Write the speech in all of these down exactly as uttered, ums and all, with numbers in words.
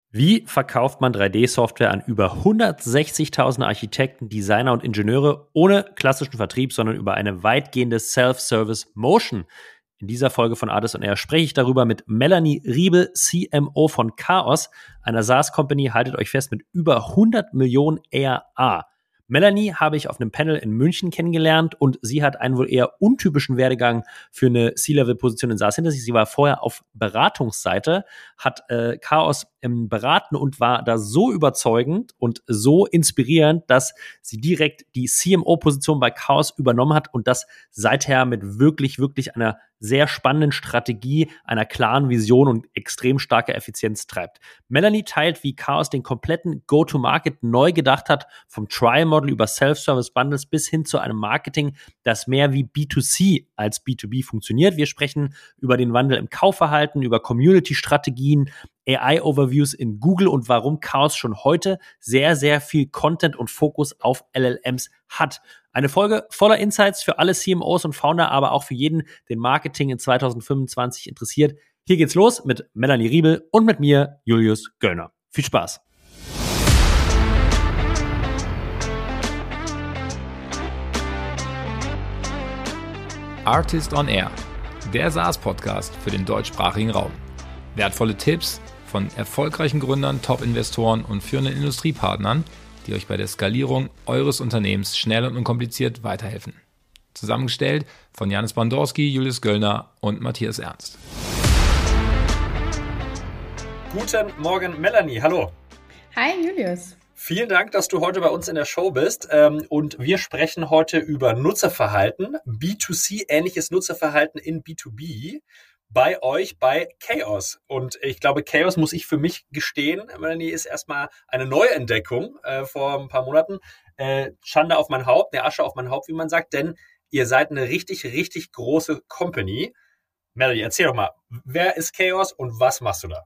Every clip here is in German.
Wie verkauft man drei D-Software an über hundertsechzigtausend Architekten, Designer und Ingenieure ohne klassischen Vertrieb, sondern über eine weitgehende Self-Service-Motion? In dieser Folge von Artis on Air spreche ich darüber mit Melanie Riebel, C M O von Chaos, einer SaaS-Company, haltet euch fest, mit über hundert Millionen A R A. Melanie habe ich auf einem Panel in München kennengelernt und sie hat einen wohl eher untypischen Werdegang für eine C-Level-Position in SaaS hinter sich. Sie war vorher auf Beratungsseite, hat äh, Chaos ähm, beraten und war da so überzeugend und so inspirierend, dass sie direkt die C M O-Position bei Chaos übernommen hat und das seither mit wirklich, wirklich einer sehr spannenden Strategie, einer klaren Vision und extrem starker Effizienz treibt. Melanie teilt, wie Chaos den kompletten Go-to-Market neu gedacht hat, vom Trial-Model über Self-Service-Bundles bis hin zu einem Marketing, das mehr wie B zwei C als B zwei B funktioniert. Wir sprechen über den Wandel im Kaufverhalten, über Community-Strategien, A I-Overviews in Google und warum Chaos schon heute sehr, sehr viel Content und Fokus auf L L Ms hat. Eine Folge voller Insights für alle C M Os und Founder, aber auch für jeden, den Marketing in zwanzig fünfundzwanzig interessiert. Hier geht's los mit Melanie Riebel und mit mir, Julius Göllner. Viel Spaß! Artis on Air, der SaaS-Podcast für den deutschsprachigen Raum. Wertvolle Tipps von erfolgreichen Gründern, Top-Investoren und führenden Industriepartnern, die euch bei der Skalierung eures Unternehmens schnell und unkompliziert weiterhelfen. Zusammengestellt von Janis Bandorski, Julius Göllner und Matthias Ernst. Guten Morgen, Melanie. Hallo. Hi, Julius. Vielen Dank, dass du heute bei uns in der Show bist. Und wir sprechen heute über Nutzerverhalten, B zwei C, ähnliches Nutzerverhalten in B zwei B. Bei euch, bei Chaos. Und ich glaube, Chaos, muss ich für mich gestehen, Melanie, ist erstmal eine Neuentdeckung äh, vor ein paar Monaten. Äh, Schande auf mein Haupt, eine Asche auf mein Haupt, wie man sagt, denn ihr seid eine richtig, richtig große Company. Melanie, erzähl doch mal, wer ist Chaos und was machst du da?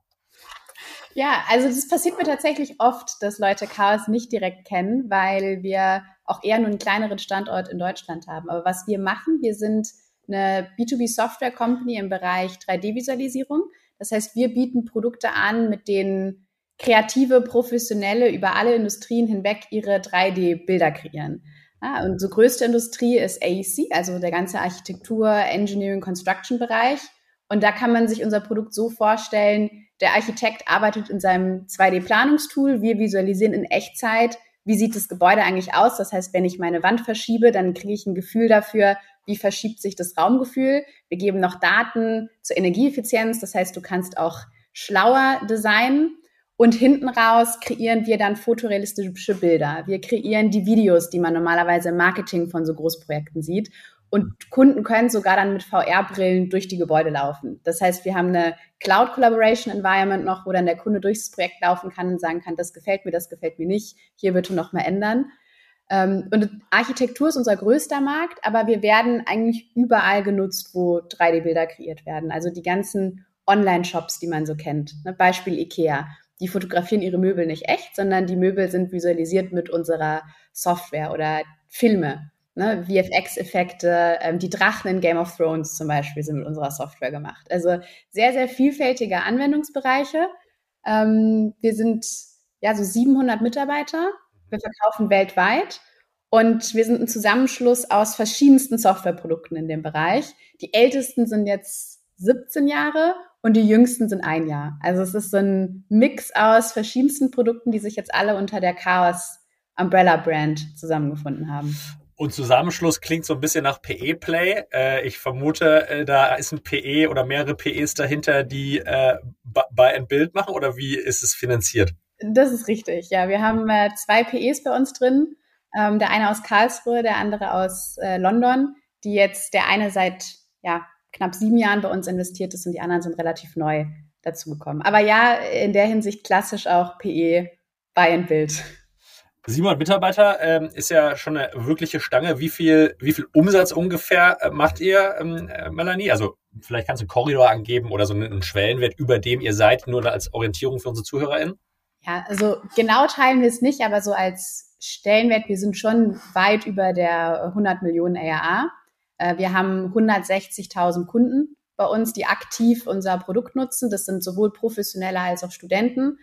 Ja, also das passiert mir tatsächlich oft, dass Leute Chaos nicht direkt kennen, weil wir auch eher nur einen kleineren Standort in Deutschland haben. Aber was wir machen, wir sind eine B zwei B-Software-Company im Bereich drei D-Visualisierung. Das heißt, wir bieten Produkte an, mit denen kreative, professionelle über alle Industrien hinweg ihre drei D-Bilder kreieren. Ja, unsere größte Industrie ist A E C, also der ganze Architektur-, Engineering-, Construction-Bereich. Und da kann man sich unser Produkt so vorstellen, der Architekt arbeitet in seinem zwei D-Planungstool, wir visualisieren in Echtzeit, wie sieht das Gebäude eigentlich aus. Das heißt, wenn ich meine Wand verschiebe, dann kriege ich ein Gefühl dafür, wie verschiebt sich das Raumgefühl. Wir geben noch Daten zur Energieeffizienz, das heißt, du kannst auch schlauer designen. Und hinten raus kreieren wir dann fotorealistische Bilder. Wir kreieren die Videos, die man normalerweise im Marketing von so Großprojekten sieht. Und Kunden können sogar dann mit V R-Brillen durch die Gebäude laufen. Das heißt, wir haben eine Cloud-Collaboration-Environment noch, wo dann der Kunde durchs Projekt laufen kann und sagen kann, das gefällt mir, das gefällt mir nicht, hier bitte noch mal ändern. Und Architektur ist unser größter Markt, aber wir werden eigentlich überall genutzt, wo drei D-Bilder kreiert werden. Also die ganzen Online-Shops, die man so kennt. Beispiel IKEA. Die fotografieren ihre Möbel nicht echt, sondern die Möbel sind visualisiert mit unserer Software oder Filme. Ne, V F X-Effekte, ähm, die Drachen in Game of Thrones zum Beispiel sind mit unserer Software gemacht. Also sehr, sehr vielfältige Anwendungsbereiche. Ähm, wir sind ja so siebenhundert Mitarbeiter. Wir verkaufen weltweit und wir sind ein Zusammenschluss aus verschiedensten Softwareprodukten in dem Bereich. Die ältesten sind jetzt siebzehn Jahre und die jüngsten sind ein Jahr. Also es ist so ein Mix aus verschiedensten Produkten, die sich jetzt alle unter der Chaos Umbrella Brand zusammengefunden haben. Und Zusammenschluss klingt so ein bisschen nach P E-Play. Äh, ich vermute, äh, da ist ein P E oder mehrere P Es dahinter, die äh, Buy and Build machen, oder wie ist es finanziert? Das ist richtig, ja. Wir haben äh, zwei P Es bei uns drin. Ähm, der eine aus Karlsruhe, der andere aus äh, London, die jetzt der eine seit ja, knapp sieben Jahren bei uns investiert ist und die anderen sind relativ neu dazugekommen. Aber ja, in der Hinsicht klassisch auch P E, Buy and Build. siebenhundert Mitarbeiter ähm, ist ja schon eine wirkliche Stange. Wie viel, wie viel Umsatz ungefähr äh, macht ihr, ähm, äh, Melanie? Also vielleicht kannst du einen Korridor angeben oder so einen Schwellenwert, über dem ihr seid, nur als Orientierung für unsere ZuhörerInnen. Ja, also genau teilen wir es nicht, aber so als Stellenwert, wir sind schon weit über der hundert Millionen A R A. Äh, wir haben hundertsechzigtausend Kunden bei uns, die aktiv unser Produkt nutzen. Das sind sowohl Professionelle als auch Studenten.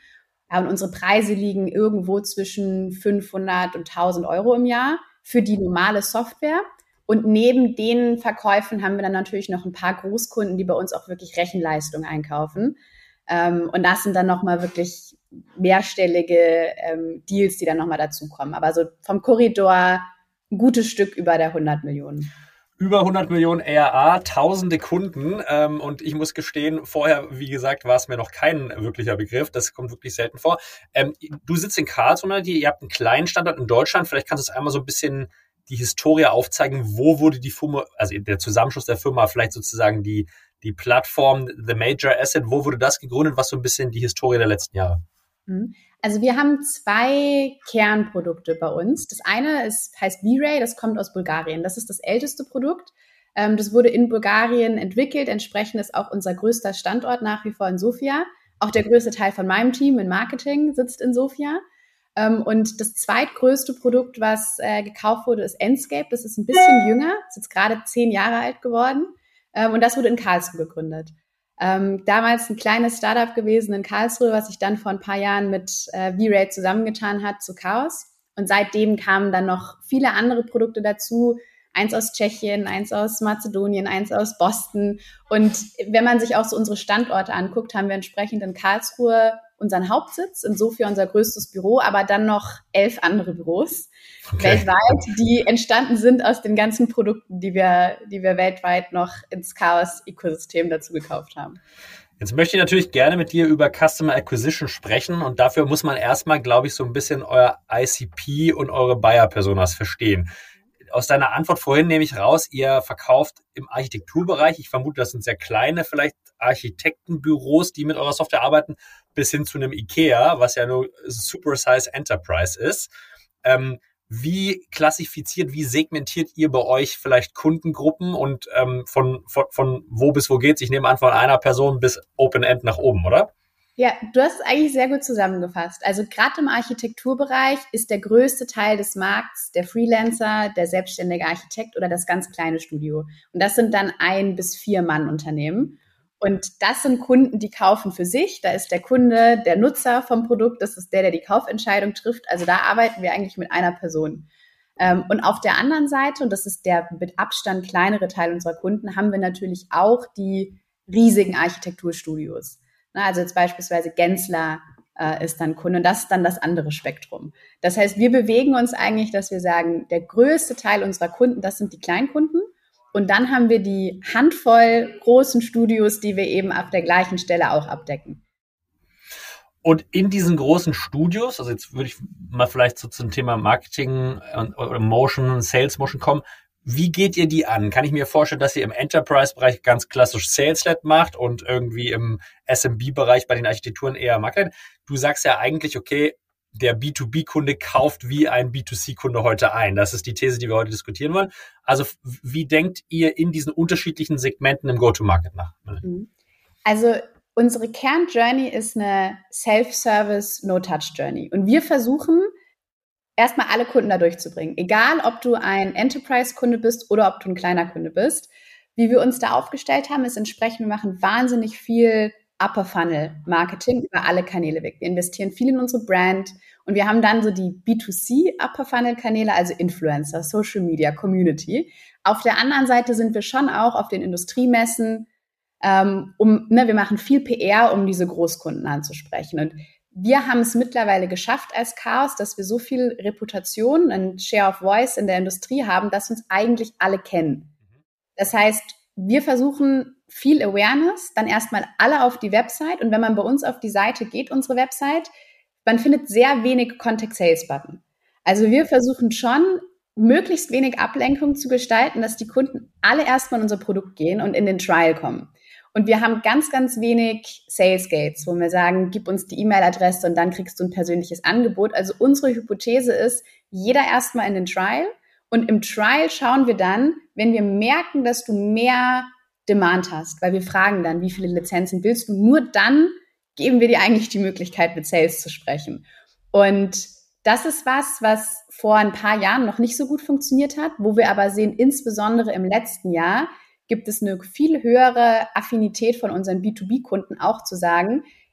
Ja, und unsere Preise liegen irgendwo zwischen fünfhundert und tausend Euro im Jahr für die normale Software. Und neben den Verkäufen haben wir dann natürlich noch ein paar Großkunden, die bei uns auch wirklich Rechenleistung einkaufen. Ähm, und das sind dann nochmal wirklich mehrstellige ähm, Deals, die dann nochmal dazukommen. Aber so vom Korridor ein gutes Stück über der hundert Millionen. Über hundert Millionen A R A, tausende Kunden. Ähm, und ich muss gestehen, vorher, wie gesagt, war es mir noch kein wirklicher Begriff. Das kommt wirklich selten vor. Ähm, du sitzt in Karlsruhe, ihr habt einen kleinen Standort in Deutschland. Vielleicht kannst du es einmal so ein bisschen die Historie aufzeigen. Wo wurde die Firma, also der Zusammenschluss der Firma, vielleicht sozusagen die, die Plattform, the major asset, wo wurde das gegründet? Was so ein bisschen die Historie der letzten Jahre? Also wir haben zwei Kernprodukte bei uns. Das eine ist, heißt V-Ray, das kommt aus Bulgarien. Das ist das älteste Produkt. Ähm, das wurde in Bulgarien entwickelt. Entsprechend ist auch unser größter Standort nach wie vor in Sofia. Auch der größte Teil von meinem Team in Marketing sitzt in Sofia. Ähm, und das zweitgrößte Produkt, was äh, gekauft wurde, ist Enscape. Das ist ein bisschen jünger, ist jetzt gerade zehn Jahre alt geworden. Ähm, und das wurde in Karlsruhe gegründet. Ähm, damals ein kleines Startup gewesen in Karlsruhe, was sich dann vor ein paar Jahren mit äh, V-Ray zusammengetan hat zu Chaos. Und seitdem kamen dann noch viele andere Produkte dazu. Eins aus Tschechien, eins aus Mazedonien, eins aus Boston. Und wenn man sich auch so unsere Standorte anguckt, haben wir entsprechend in Karlsruhe unseren Hauptsitz, in Sofia unser größtes Büro, aber dann noch elf andere Büros okay. weltweit, die entstanden sind aus den ganzen Produkten, die wir, die wir weltweit noch ins Chaos-Ökosystem dazu gekauft haben. Jetzt möchte ich natürlich gerne mit dir über Customer Acquisition sprechen und dafür muss man erstmal, glaube ich, so ein bisschen euer I C P und eure Buyer-Personas verstehen. Aus deiner Antwort vorhin nehme ich raus, ihr verkauft im Architekturbereich, ich vermute, das sind sehr kleine, vielleicht Architektenbüros, die mit eurer Software arbeiten, bis hin zu einem IKEA, was ja nur Super Size Enterprise ist. Ähm, wie klassifiziert, wie segmentiert ihr bei euch vielleicht Kundengruppen und ähm, von, von, von wo bis wo geht's? Ich nehme an, von einer Person bis Open End nach oben, oder? Ja, du hast es eigentlich sehr gut zusammengefasst. Also gerade im Architekturbereich ist der größte Teil des Markts der Freelancer, der selbstständige Architekt oder das ganz kleine Studio. Und das sind dann ein bis vier Mann Unternehmen. Und das sind Kunden, die kaufen für sich. Da ist der Kunde der Nutzer vom Produkt. Das ist der, der die Kaufentscheidung trifft. Also da arbeiten wir eigentlich mit einer Person. Und auf der anderen Seite, und das ist der mit Abstand kleinere Teil unserer Kunden, haben wir natürlich auch die riesigen Architekturstudios. Also jetzt beispielsweise Gensler äh, ist dann Kunde und das ist dann das andere Spektrum. Das heißt, wir bewegen uns eigentlich, dass wir sagen, der größte Teil unserer Kunden, das sind die Kleinkunden und dann haben wir die Handvoll großen Studios, die wir eben auf der gleichen Stelle auch abdecken. Und in diesen großen Studios, also jetzt würde ich mal vielleicht so zum Thema Marketing oder Motion, Sales Motion kommen, wie geht ihr die an? Kann ich mir vorstellen, dass ihr im Enterprise-Bereich ganz klassisch Sales-led macht und irgendwie im S M B-Bereich bei den Architekturen eher Marketing? Du sagst ja eigentlich, okay, der B zwei B-Kunde kauft wie ein B zwei C-Kunde heute ein. Das ist die These, die wir heute diskutieren wollen. Also wie denkt ihr in diesen unterschiedlichen Segmenten im Go-to-Market nach? Also unsere Kern-Journey ist eine Self-Service, No-Touch-Journey. Und wir versuchen, erstmal alle Kunden da durchzubringen. Egal, ob du ein Enterprise-Kunde bist oder ob du ein kleiner Kunde bist. Wie wir uns da aufgestellt haben, ist entsprechend, wir machen wahnsinnig viel Upper-Funnel-Marketing über alle Kanäle weg. Wir investieren viel in unsere Brand und wir haben dann so die B zwei C-Upper-Funnel-Kanäle, also Influencer, Social Media, Community. Auf der anderen Seite sind wir schon auch auf den Industriemessen, ähm, um, ne, wir machen viel P R, um diese Großkunden anzusprechen. Und wir haben es mittlerweile geschafft als Chaos, dass wir so viel Reputation und Share of Voice in der Industrie haben, dass uns eigentlich alle kennen. Das heißt, wir versuchen viel Awareness, dann erstmal alle auf die Website und wenn man bei uns auf die Seite geht, unsere Website, man findet sehr wenig Contact-Sales-Button. Also wir versuchen schon, möglichst wenig Ablenkung zu gestalten, dass die Kunden alle erstmal in unser Produkt gehen und in den Trial kommen. Und wir haben ganz, ganz wenig Sales Gates, wo wir sagen, gib uns die E-Mail-Adresse und dann kriegst du ein persönliches Angebot. Also unsere Hypothese ist, jeder erstmal in den Trial und im Trial schauen wir dann, wenn wir merken, dass du mehr Demand hast, weil wir fragen dann, wie viele Lizenzen willst du, nur dann geben wir dir eigentlich die Möglichkeit, mit Sales zu sprechen. Und das ist was, was vor ein paar Jahren noch nicht so gut funktioniert hat, wo wir aber sehen, insbesondere im letzten Jahr, gibt es eine viel höhere Affinität von unseren B zwei B-Kunden auch zu sagen,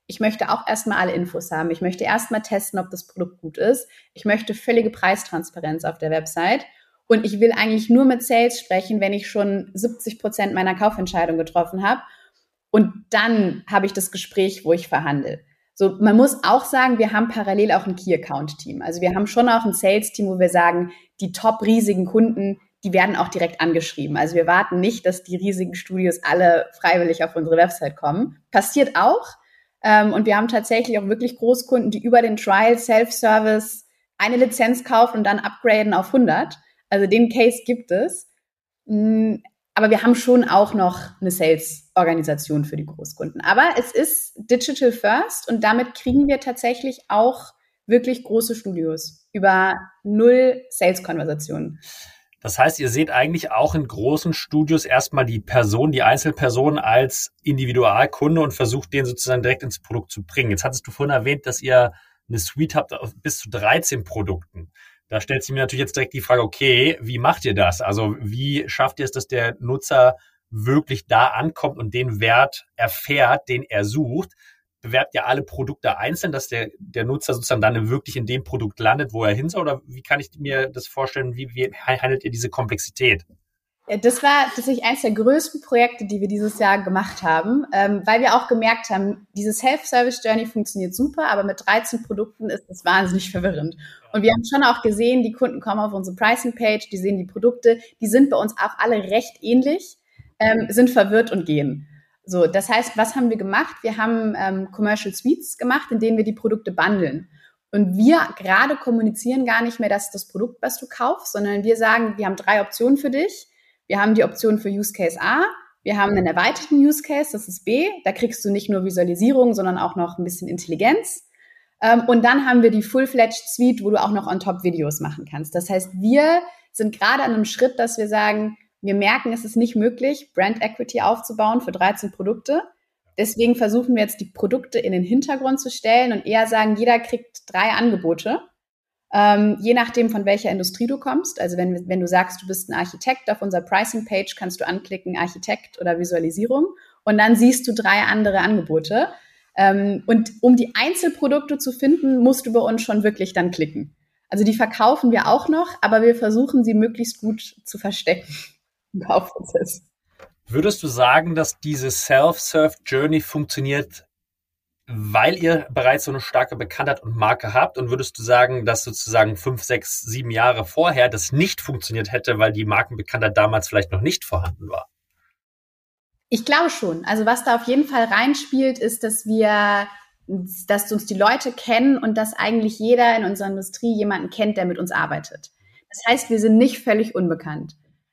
ich möchte auch erstmal alle Infos haben. Ich möchte erstmal testen, ob das Produkt gut ist. Ich möchte völlige Preistransparenz auf der Website. Und ich will eigentlich nur mit Sales sprechen, wenn ich schon siebzig Prozent meiner Kaufentscheidung getroffen habe. Und dann habe ich das Gespräch, wo ich verhandle. So, man muss auch sagen, wir haben parallel auch ein Key-Account-Team. Also wir haben schon auch ein Sales-Team, wo wir sagen, die top riesigen Kunden, die werden auch direkt angeschrieben. Also wir warten nicht, dass die riesigen Studios alle freiwillig auf unsere Website kommen. Passiert auch. Und wir haben tatsächlich auch wirklich Großkunden, die über den Trial Self-Service eine Lizenz kaufen und dann upgraden auf hundert. Also den Case gibt es. Aber wir haben schon auch noch eine Sales-Organisation für die Großkunden. Aber es ist Digital First und damit kriegen wir tatsächlich auch wirklich große Studios über null Sales-Konversationen. Das heißt, ihr seht eigentlich auch in großen Studios erstmal die Person, die Einzelperson als Individualkunde und versucht, den sozusagen direkt ins Produkt zu bringen. Jetzt hattest du vorhin erwähnt, dass ihr eine Suite habt auf bis zu dreizehn Produkten. Da stellt sich mir natürlich jetzt direkt die Frage, okay, wie macht ihr das? Also wie schafft ihr es, dass der Nutzer wirklich da ankommt und den Wert erfährt, den er sucht? Bewerbt ihr alle Produkte einzeln, dass der, der Nutzer sozusagen dann wirklich in dem Produkt landet, wo er hin soll? Oder wie kann ich mir das vorstellen? Wie, wie handelt ihr diese Komplexität? Ja, das war tatsächlich eines der größten Projekte, die wir dieses Jahr gemacht haben, ähm, weil wir auch gemerkt haben, diese Self-Service-Journey funktioniert super, aber mit dreizehn Produkten ist das wahnsinnig verwirrend. Und wir haben schon auch gesehen, die Kunden kommen auf unsere Pricing-Page, die sehen die Produkte, die sind bei uns auch alle recht ähnlich, ähm, sind verwirrt und gehen. So, das heißt, was haben wir gemacht? Wir haben ähm, Commercial Suites gemacht, in denen wir die Produkte bundeln. Und wir gerade kommunizieren gar nicht mehr, das ist das Produkt, was du kaufst, sondern wir sagen, wir haben drei Optionen für dich. Wir haben die Option für Use Case A, wir haben einen erweiterten Use Case, das ist B, da kriegst du nicht nur Visualisierung, sondern auch noch ein bisschen Intelligenz. Und dann haben wir die Full-Fledged Suite, wo du auch noch on top Videos machen kannst. Das heißt, wir sind gerade an einem Schritt, dass wir sagen, wir merken, es ist nicht möglich, Brand Equity aufzubauen für dreizehn Produkte. Deswegen versuchen wir jetzt, die Produkte in den Hintergrund zu stellen und eher sagen, jeder kriegt drei Angebote. Ähm, je nachdem, von welcher Industrie du kommst. Also wenn, wenn du sagst, du bist ein Architekt, auf unserer Pricing-Page kannst du anklicken Architekt oder Visualisierung und dann siehst du drei andere Angebote. Ähm, und um die Einzelprodukte zu finden, musst du bei uns schon wirklich dann klicken. Also die verkaufen wir auch noch, aber wir versuchen sie möglichst gut zu verstecken im Kaufprozess. Würdest du sagen, dass diese Self-Serve-Journey funktioniert, weil ihr bereits so eine starke Bekanntheit und Marke habt? Und würdest du sagen, dass sozusagen fünf, sechs, sieben Jahre vorher das nicht funktioniert hätte, weil die Markenbekanntheit damals vielleicht noch nicht vorhanden war? Ich glaube schon. Also was da auf jeden Fall reinspielt, ist, dass wir, dass uns die Leute kennen und dass eigentlich jeder in unserer Industrie jemanden kennt, der mit uns arbeitet. Das heißt, wir sind nicht völlig unbekannt.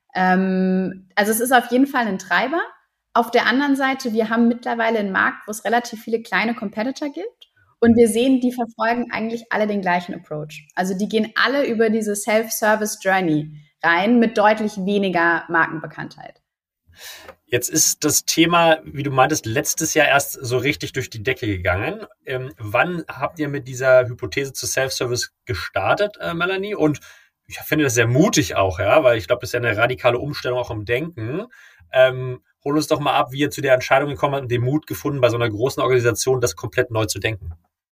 Ähm, also es ist auf jeden Fall ein Treiber. Auf der anderen Seite, wir haben mittlerweile einen Markt, wo es relativ viele kleine Competitor gibt und wir sehen, die verfolgen eigentlich alle den gleichen Approach. Also die gehen alle über diese Self-Service-Journey rein mit deutlich weniger Markenbekanntheit. Jetzt ist das Thema, wie du meintest, letztes Jahr erst so richtig durch die Decke gegangen. Ähm, wann habt ihr mit dieser Hypothese zu Self-Service gestartet, äh, Melanie? Und ich finde das sehr mutig auch, ja, weil ich glaube, das ist ja eine radikale Umstellung auch im Denken. Ähm, Hol uns doch mal ab, wie ihr zu der Entscheidung gekommen habt und den Mut gefunden, bei so einer großen Organisation das komplett neu zu denken.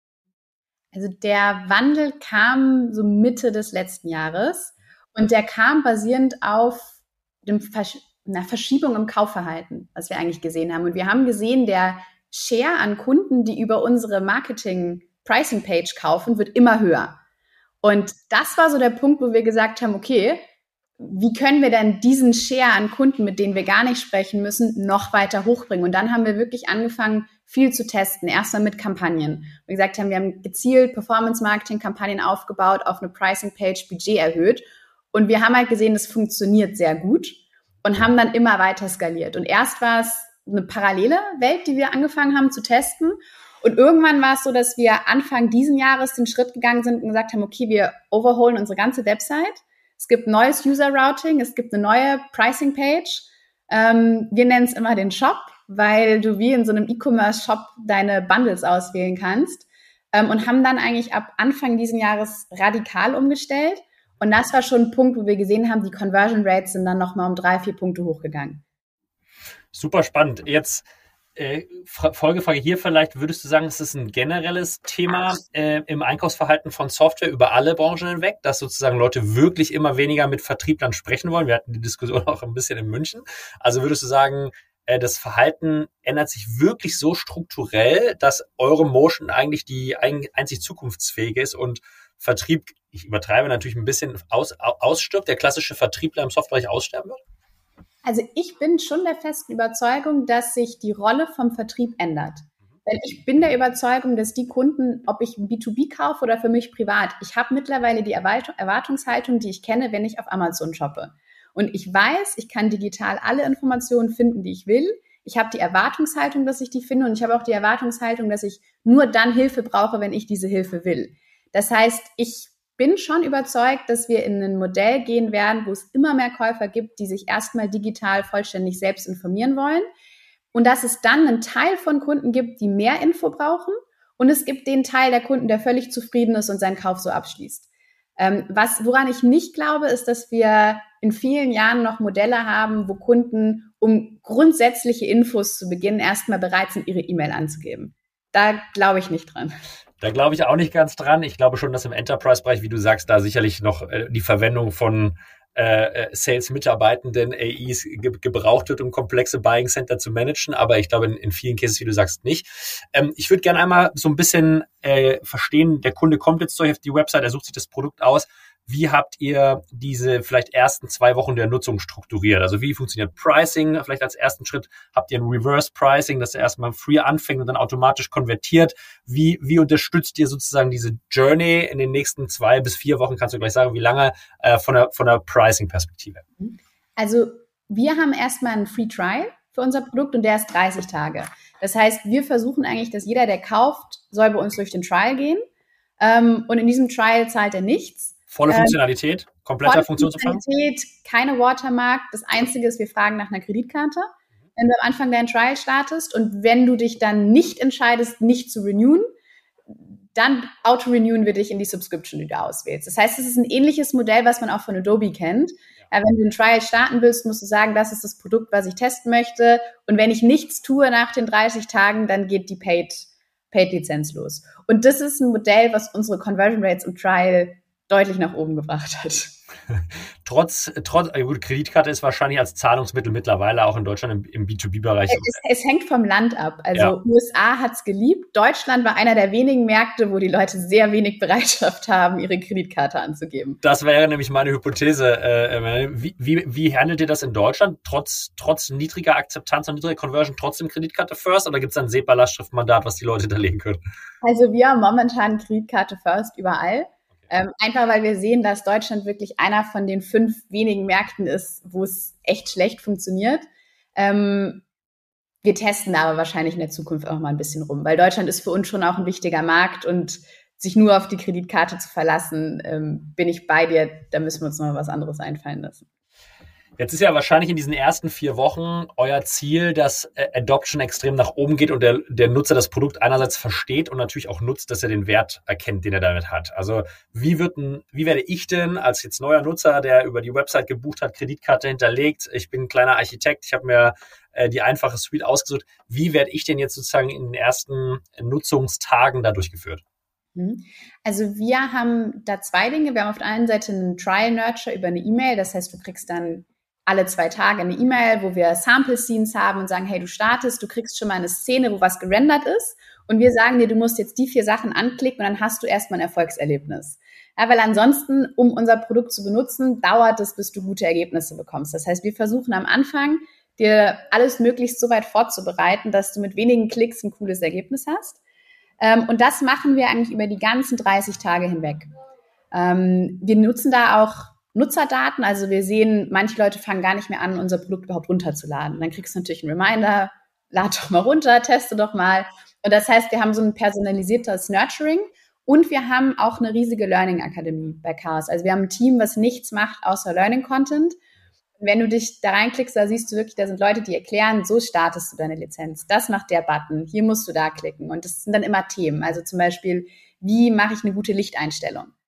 Also der Wandel kam so Mitte des letzten Jahres und der kam basierend auf dem Versch- einer Verschiebung im Kaufverhalten, was wir eigentlich gesehen haben. Und wir haben gesehen, der Share an Kunden, die über unsere Marketing-Pricing-Page kaufen, wird immer höher. Und das war so der Punkt, wo wir gesagt haben, okay, wie können wir denn diesen Share an Kunden, mit denen wir gar nicht sprechen müssen, noch weiter hochbringen? Und dann haben wir wirklich angefangen, viel zu testen. Erstmal mit Kampagnen. Wir gesagt haben, wir haben gezielt Performance-Marketing-Kampagnen aufgebaut, auf eine Pricing-Page Budget erhöht. Und wir haben halt gesehen, das funktioniert sehr gut und haben dann immer weiter skaliert. Und erst war es eine parallele Welt, die wir angefangen haben zu testen. Und irgendwann war es so, dass wir Anfang diesen Jahres den Schritt gegangen sind und gesagt haben, okay, wir overhaulen unsere ganze Website. Es gibt neues User-Routing, es gibt eine neue Pricing-Page. Ähm, wir nennen es immer den Shop, weil du wie in so einem E-Commerce-Shop deine Bundles auswählen kannst. Ähm, und haben dann eigentlich ab Anfang diesen Jahres radikal umgestellt. Und das war schon ein Punkt, wo wir gesehen haben, die Conversion Rates sind dann nochmal um drei, vier Punkte hochgegangen. Super spannend. Jetzt Äh, Folgefrage hier vielleicht, würdest du sagen, es ist ein generelles Thema äh, im Einkaufsverhalten von Software über alle Branchen hinweg, dass sozusagen Leute wirklich immer weniger mit Vertrieblern sprechen wollen? Wir hatten die Diskussion auch ein bisschen in München. Also würdest du sagen, äh, das Verhalten ändert sich wirklich so strukturell, dass eure Motion eigentlich die ein, einzig zukunftsfähige ist und Vertrieb, ich übertreibe natürlich ein bisschen, aus, ausstirbt, der klassische Vertriebler im Softwarebereich aussterben wird? Also ich bin schon der festen Überzeugung, dass sich die Rolle vom Vertrieb ändert. Weil ich bin der Überzeugung, dass die Kunden, ob ich B zwei B kaufe oder für mich privat, ich habe mittlerweile die Erwartungshaltung, die ich kenne, wenn ich auf Amazon shoppe. Und ich weiß, ich kann digital alle Informationen finden, die ich will. Ich habe die Erwartungshaltung, dass ich die finde, und ich habe auch die Erwartungshaltung, dass ich nur dann Hilfe brauche, wenn ich diese Hilfe will. Das heißt, ich bin schon überzeugt, dass wir in ein Modell gehen werden, wo es immer mehr Käufer gibt, die sich erstmal digital vollständig selbst informieren wollen, und dass es dann einen Teil von Kunden gibt, die mehr Info brauchen, und es gibt den Teil der Kunden, der völlig zufrieden ist und seinen Kauf so abschließt. Ähm, was, woran ich nicht glaube, ist, dass wir in vielen Jahren noch Modelle haben, wo Kunden, um grundsätzliche Infos zu beginnen, erstmal bereit sind, ihre E-Mail anzugeben. Da glaube ich nicht dran. Da glaube ich auch nicht ganz dran. Ich glaube schon, dass im Enterprise-Bereich, wie du sagst, da sicherlich noch äh, die Verwendung von äh, Sales-Mitarbeitenden, A Es ge- gebraucht wird, um komplexe Buying Center zu managen. Aber ich glaube, in, in vielen Cases, wie du sagst, nicht. Ähm, ich würde gerne einmal so ein bisschen äh, verstehen, der Kunde kommt jetzt durch auf die Website, er sucht sich das Produkt aus. Wie habt ihr diese vielleicht ersten zwei Wochen der Nutzung strukturiert? Also wie funktioniert Pricing? Vielleicht als ersten Schritt habt ihr ein Reverse Pricing, dass er erstmal free anfängt und dann automatisch konvertiert. Wie, wie unterstützt ihr sozusagen diese Journey in den nächsten zwei bis vier Wochen? Kannst du gleich sagen, wie lange äh, von der, von der Pricing-Perspektive? Also wir haben erstmal einen Free Trial für unser Produkt, und der ist dreißig Tage. Das heißt, wir versuchen eigentlich, dass jeder, der kauft, soll bei uns durch den Trial gehen. Ähm, und in diesem Trial zahlt er nichts. Volle Funktionalität, ähm, kompletter volle Funktionsumfang? Funktionalität, keine Watermark. Das Einzige ist, wir fragen nach einer Kreditkarte, wenn du am Anfang deinen Trial startest. Und wenn du dich dann nicht entscheidest, nicht zu renewen, dann auto-renewen wir dich in die Subscription, die du auswählst. Das heißt, es ist ein ähnliches Modell, was man auch von Adobe kennt. Ja, wenn du einen Trial starten willst, musst du sagen, das ist das Produkt, was ich testen möchte. Und wenn ich nichts tue nach den dreißig Tagen, dann geht die Paid, Paid-Lizenz los. Und das ist ein Modell, was unsere Conversion Rates im Trial deutlich nach oben gebracht hat. Trotz, trotz, gut, Kreditkarte ist wahrscheinlich als Zahlungsmittel mittlerweile auch in Deutschland im, im B zwei B-Bereich. Es, es hängt vom Land ab. Also ja. U S A hat es geliebt. Deutschland war einer der wenigen Märkte, wo die Leute sehr wenig Bereitschaft haben, ihre Kreditkarte anzugeben. Das wäre nämlich meine Hypothese. Äh, wie, wie, wie handelt ihr das in Deutschland? Trotz, trotz niedriger Akzeptanz und niedriger Conversion trotzdem Kreditkarte First? Oder gibt es ein SEPA-Lastschriftmandat, was die Leute hinterlegen können? Also wir haben momentan Kreditkarte First überall. Ähm, einfach weil wir sehen, dass Deutschland wirklich einer von den fünf wenigen Märkten ist, wo es echt schlecht funktioniert. Ähm, wir testen aber wahrscheinlich in der Zukunft auch mal ein bisschen rum, weil Deutschland ist für uns schon auch ein wichtiger Markt, und sich nur auf die Kreditkarte zu verlassen, ähm, bin ich bei dir, da müssen wir uns noch was anderes einfallen lassen. Jetzt ist ja wahrscheinlich in diesen ersten vier Wochen euer Ziel, dass Adoption extrem nach oben geht und der, der Nutzer das Produkt einerseits versteht und natürlich auch nutzt, dass er den Wert erkennt, den er damit hat. Also wie wird denn, wie werde ich denn als jetzt neuer Nutzer, der über die Website gebucht hat, Kreditkarte hinterlegt, ich bin ein kleiner Architekt, ich habe mir äh, die einfache Suite ausgesucht, wie werde ich denn jetzt sozusagen in den ersten Nutzungstagen da durchgeführt? Also wir haben da zwei Dinge. Wir haben auf der einen Seite einen Trial-Nurture über eine E-Mail. Das heißt, du kriegst dann alle zwei Tage eine E-Mail, wo wir Sample-Scenes haben und sagen, hey, du startest, du kriegst schon mal eine Szene, wo was gerendert ist, und wir sagen dir, du musst jetzt die vier Sachen anklicken, und dann hast du erstmal ein Erfolgserlebnis. Ja, weil ansonsten, um unser Produkt zu benutzen, dauert es, bis du gute Ergebnisse bekommst. Das heißt, wir versuchen am Anfang, dir alles möglichst so weit vorzubereiten, dass du mit wenigen Klicks ein cooles Ergebnis hast. Und das machen wir eigentlich über die ganzen dreißig Tage hinweg. Wir nutzen da auch Nutzerdaten, also wir sehen, manche Leute fangen gar nicht mehr an, unser Produkt überhaupt runterzuladen. Dann kriegst du natürlich einen Reminder, lad doch mal runter, teste doch mal. Und das heißt, wir haben so ein personalisiertes Nurturing, und wir haben auch eine riesige Learning-Akademie bei Chaos. Also wir haben ein Team, was nichts macht, außer Learning-Content. Wenn du dich da reinklickst, da siehst du wirklich, da sind Leute, die erklären, so startest du deine Lizenz. Das macht der Button, hier musst du da klicken. Und das sind dann immer Themen. Also zum Beispiel, wie mache ich eine gute Lichteinstellung?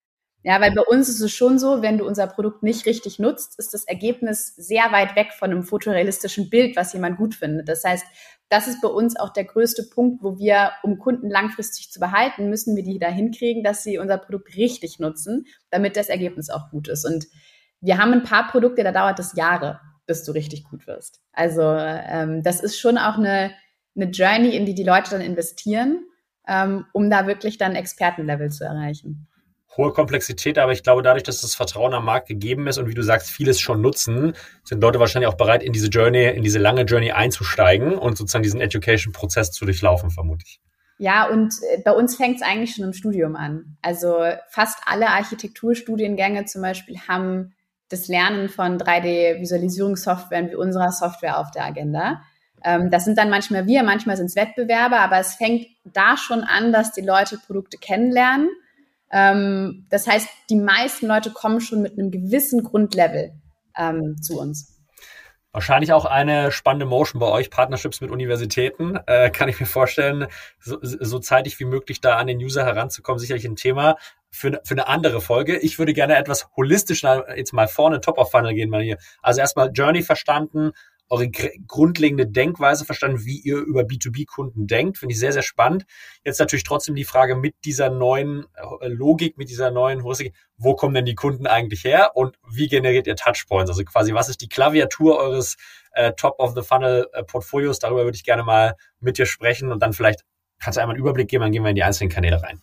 Ja, weil bei uns ist es schon so, wenn du unser Produkt nicht richtig nutzt, ist das Ergebnis sehr weit weg von einem fotorealistischen Bild, was jemand gut findet. Das heißt, das ist bei uns auch der größte Punkt, wo wir, um Kunden langfristig zu behalten, müssen wir die da hinkriegen, dass sie unser Produkt richtig nutzen, damit das Ergebnis auch gut ist. Und wir haben ein paar Produkte, da dauert es Jahre, bis du richtig gut wirst. Also ähm, das ist schon auch eine, eine Journey, in die die Leute dann investieren, ähm, um da wirklich dann Expertenlevel zu erreichen. Hohe Komplexität, aber ich glaube, dadurch, dass das Vertrauen am Markt gegeben ist und wie du sagst, vieles schon nutzen, sind Leute wahrscheinlich auch bereit, in diese Journey, in diese lange Journey einzusteigen und sozusagen diesen Education-Prozess zu durchlaufen, vermute ich. Ja, und bei uns fängt es eigentlich schon im Studium an. Also fast alle Architekturstudiengänge zum Beispiel haben das Lernen von drei D-Visualisierungssoftwaren wie unserer Software auf der Agenda. Ähm, das sind dann manchmal wir, manchmal sind es Wettbewerber, aber es fängt da schon an, dass die Leute Produkte kennenlernen. Ähm, das heißt, die meisten Leute kommen schon mit einem gewissen Grundlevel ähm, zu uns. Wahrscheinlich auch eine spannende Motion bei euch, Partnerships mit Universitäten, äh, kann ich mir vorstellen, so, so zeitig wie möglich da an den User heranzukommen, sicherlich ein Thema für, für eine andere Folge. Ich würde gerne etwas holistischer jetzt mal vorne Top of Funnel gehen, mal hier. Also erstmal Journey verstanden, eure grundlegende Denkweise verstanden, wie ihr über B zwei B-Kunden denkt. Finde ich sehr, sehr spannend. Jetzt natürlich trotzdem die Frage mit dieser neuen Logik, mit dieser neuen Heuristik, wo kommen denn die Kunden eigentlich her und wie generiert ihr Touchpoints? Also quasi, was ist die Klaviatur eures äh, Top-of-the-Funnel-Portfolios? Darüber würde ich gerne mal mit dir sprechen und dann vielleicht kannst du einmal einen Überblick geben, dann gehen wir in die einzelnen Kanäle rein.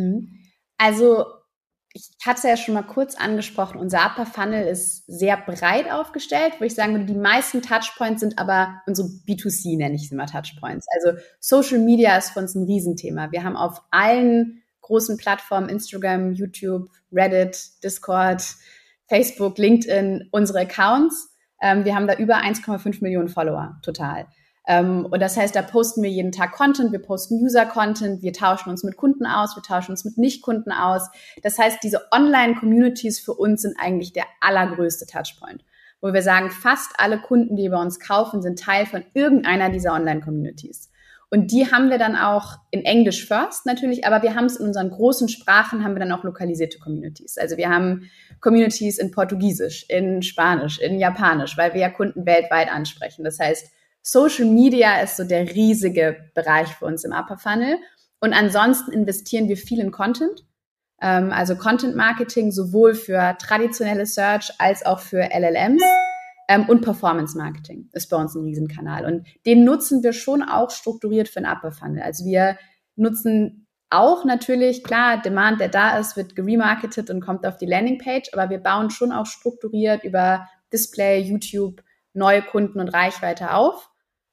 Also ich hatte es ja schon mal kurz angesprochen, unser Upper Funnel ist sehr breit aufgestellt, wo ich sagen würde, die meisten Touchpoints sind aber unsere B zwei C, nenne ich sie mal Touchpoints. Also Social Media ist für uns ein Riesenthema. Wir haben auf allen großen Plattformen, Instagram, YouTube, Reddit, Discord, Facebook, LinkedIn, unsere Accounts. Ähm, wir haben da über eins Komma fünf Millionen Follower total. Um, und das heißt, da posten wir jeden Tag Content, wir posten User-Content, wir tauschen uns mit Kunden aus, wir tauschen uns mit Nicht-Kunden aus. Das heißt, diese Online-Communities für uns sind eigentlich der allergrößte Touchpoint, wo wir sagen, fast alle Kunden, die bei uns kaufen, sind Teil von irgendeiner dieser Online-Communities. Und die haben wir dann auch in Englisch first natürlich, aber wir haben es in unseren großen Sprachen, haben wir dann auch lokalisierte Communities. Also wir haben Communities in Portugiesisch, in Spanisch, in Japanisch, weil wir ja Kunden weltweit ansprechen. Das heißt, Social Media ist so der riesige Bereich für uns im Upper Funnel. Und ansonsten investieren wir viel in Content. Ähm, also Content Marketing sowohl für traditionelle Search als auch für L L Ms. Ähm, und Performance Marketing ist bei uns ein Riesenkanal. Und den nutzen wir schon auch strukturiert für den Upper Funnel. Also wir nutzen auch natürlich, klar, Demand, der da ist, wird geremarketet und kommt auf die Landingpage. Aber wir bauen schon auch strukturiert über Display, YouTube neue Kunden und Reichweite auf,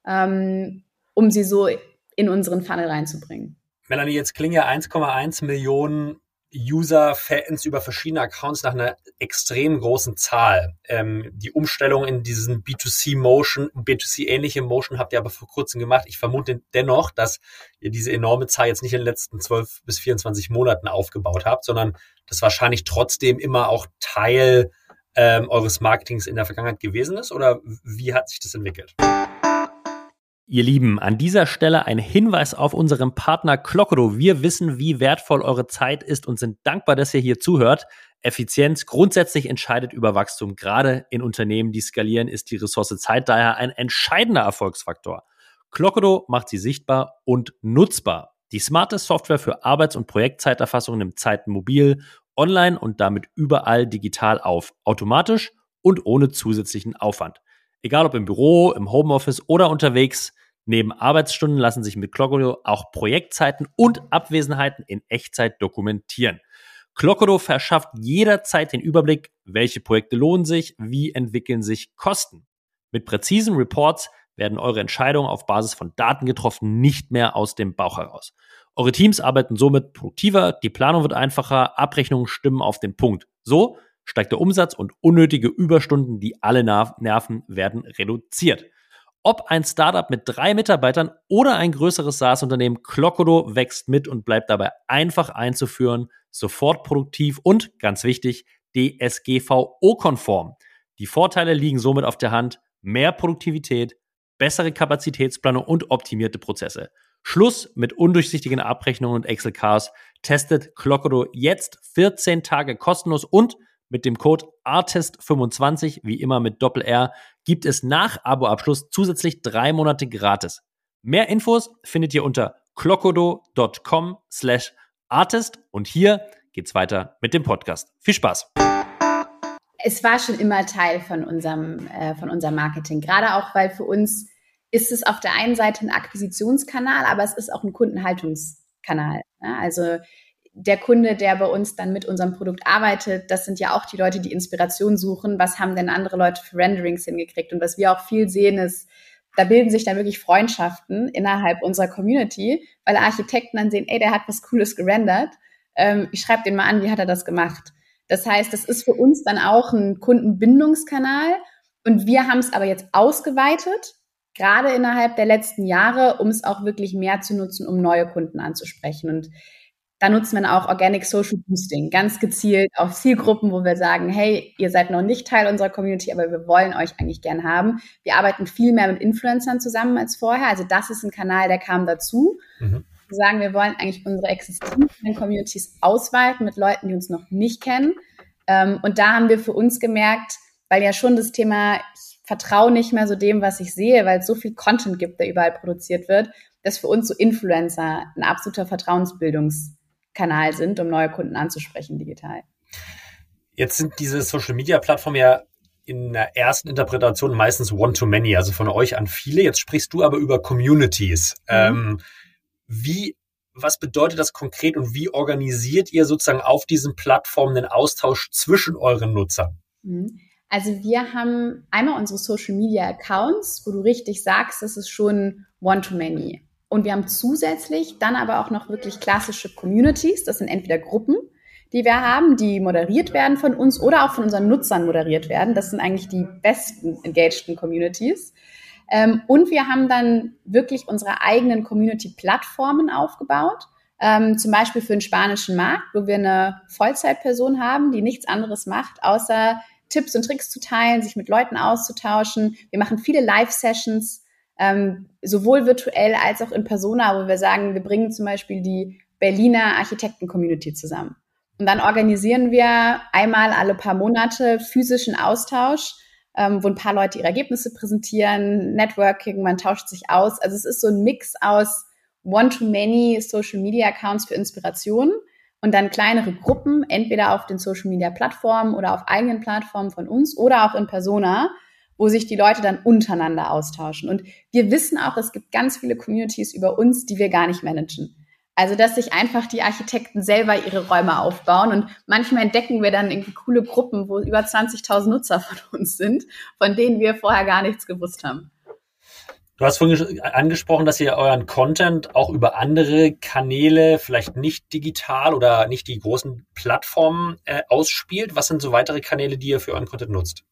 um sie so in unseren Funnel reinzubringen. Melanie, jetzt klingen ja eins Komma eins Millionen User-Fans über verschiedene Accounts nach einer extrem großen Zahl. Ähm, die Umstellung in diesen B zwei C-Motion, B zwei C-ähnliche Motion habt ihr aber vor kurzem gemacht. Ich vermute dennoch, dass ihr diese enorme Zahl jetzt nicht in den letzten zwölf bis vierundzwanzig Monaten aufgebaut habt, sondern das wahrscheinlich trotzdem immer auch Teil ähm, eures Marketings in der Vergangenheit gewesen ist. Oder wie hat sich das entwickelt? Ihr Lieben, an dieser Stelle ein Hinweis auf unseren Partner Clockedo. Wir wissen, wie wertvoll eure Zeit ist und sind dankbar, dass ihr hier zuhört. Effizienz grundsätzlich entscheidet über Wachstum. Gerade in Unternehmen, die skalieren, ist die Ressource Zeit daher ein entscheidender Erfolgsfaktor. Clockedo macht sie sichtbar und nutzbar. Die smarte Software für Arbeits- und Projektzeiterfassung nimmt Zeiten mobil, online und damit überall digital auf. Automatisch und ohne zusätzlichen Aufwand. Egal ob im Büro, im Homeoffice oder unterwegs, neben Arbeitsstunden lassen sich mit Clockedo auch Projektzeiten und Abwesenheiten in Echtzeit dokumentieren. Clockedo verschafft jederzeit den Überblick, welche Projekte lohnen sich, wie entwickeln sich Kosten. Mit präzisen Reports werden eure Entscheidungen auf Basis von Daten getroffen, nicht mehr aus dem Bauch heraus. Eure Teams arbeiten somit produktiver, die Planung wird einfacher, Abrechnungen stimmen auf den Punkt. So steigt der Umsatz und unnötige Überstunden, die alle nerven, werden reduziert. Ob ein Startup mit drei Mitarbeitern oder ein größeres SaaS-Unternehmen, Clockedo wächst mit und bleibt dabei einfach einzuführen, sofort produktiv und, ganz wichtig, D S G V O-konform. Die Vorteile liegen somit auf der Hand: mehr Produktivität, bessere Kapazitätsplanung und optimierte Prozesse. Schluss mit undurchsichtigen Abrechnungen und Excel-Chaos. Testet Clocado jetzt vierzehn Tage kostenlos und mit dem Code artist fünfundzwanzig, wie immer mit Doppel-R, gibt es nach Aboabschluss zusätzlich drei Monate gratis. Mehr Infos findet ihr unter clocado.com slash artist und hier geht's weiter mit dem Podcast. Viel Spaß! Es war schon immer Teil von unserem, äh, von unserem Marketing, gerade auch, weil für uns ist es auf der einen Seite ein Akquisitionskanal, aber es ist auch ein Kundenhaltungskanal. Ja? Also der Kunde, der bei uns dann mit unserem Produkt arbeitet, das sind ja auch die Leute, die Inspiration suchen. Was haben denn andere Leute für Renderings hingekriegt? Und was wir auch viel sehen ist, da bilden sich dann wirklich Freundschaften innerhalb unserer Community, weil Architekten dann sehen, ey, der hat was Cooles gerendert. Ähm, ich schreibe den mal an, wie hat er das gemacht? Das heißt, das ist für uns dann auch ein Kundenbindungskanal. Und wir haben es aber jetzt ausgeweitet, gerade innerhalb der letzten Jahre, um es auch wirklich mehr zu nutzen, um neue Kunden anzusprechen. Und da nutzen wir auch Organic Social Boosting, ganz gezielt auf Zielgruppen, wo wir sagen, hey, ihr seid noch nicht Teil unserer Community, aber wir wollen euch eigentlich gern haben. Wir arbeiten viel mehr mit Influencern zusammen als vorher. Also das ist ein Kanal, der kam dazu. Mhm. Wir sagen, wir wollen eigentlich unsere existierenden Communities ausweiten mit Leuten, die uns noch nicht kennen. Und da haben wir für uns gemerkt, weil ja schon das Thema, ich vertraue nicht mehr so dem, was ich sehe, weil es so viel Content gibt, der überall produziert wird, dass für uns so Influencer ein absoluter Vertrauensbildungs Kanal sind, um neue Kunden anzusprechen digital. Jetzt sind diese Social-Media-Plattformen ja in der ersten Interpretation meistens One-to-Many, also von euch an viele. Jetzt sprichst du aber über Communities. Mhm. Ähm, wie, was bedeutet das konkret und wie organisiert ihr sozusagen auf diesen Plattformen den Austausch zwischen euren Nutzern? Mhm. Also wir haben einmal unsere Social-Media-Accounts, wo du richtig sagst, das ist schon One-to-Many. Und wir haben zusätzlich dann aber auch noch wirklich klassische Communities. Das sind entweder Gruppen, die wir haben, die moderiert werden von uns oder auch von unseren Nutzern moderiert werden. Das sind eigentlich die besten engageden Communities. Und wir haben dann wirklich unsere eigenen Community-Plattformen aufgebaut. Zum Beispiel für den spanischen Markt, wo wir eine Vollzeitperson haben, die nichts anderes macht, außer Tipps und Tricks zu teilen, sich mit Leuten auszutauschen. Wir machen viele Live-Sessions, Ähm, sowohl virtuell als auch in Persona, wo wir sagen, wir bringen zum Beispiel die Berliner Architekten-Community zusammen. Und dann organisieren wir einmal alle paar Monate physischen Austausch, ähm, wo ein paar Leute ihre Ergebnisse präsentieren, Networking, man tauscht sich aus. Also es ist so ein Mix aus One-to-Many Social-Media-Accounts für Inspiration und dann kleinere Gruppen, entweder auf den Social-Media-Plattformen oder auf eigenen Plattformen von uns oder auch in Persona, wo sich die Leute dann untereinander austauschen. Und wir wissen auch, es gibt ganz viele Communities über uns, die wir gar nicht managen. Also, dass sich einfach die Architekten selber ihre Räume aufbauen. Und manchmal entdecken wir dann irgendwie coole Gruppen, wo über zwanzigtausend Nutzer von uns sind, von denen wir vorher gar nichts gewusst haben. Du hast vorhin angesprochen, dass ihr euren Content auch über andere Kanäle, vielleicht nicht digital oder nicht die großen Plattformen äh, ausspielt. Was sind so weitere Kanäle, die ihr für euren Content nutzt?